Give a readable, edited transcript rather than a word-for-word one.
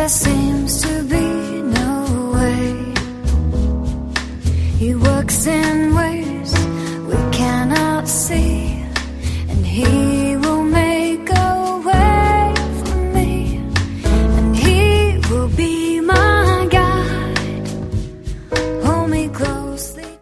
there seems to be no way. He works in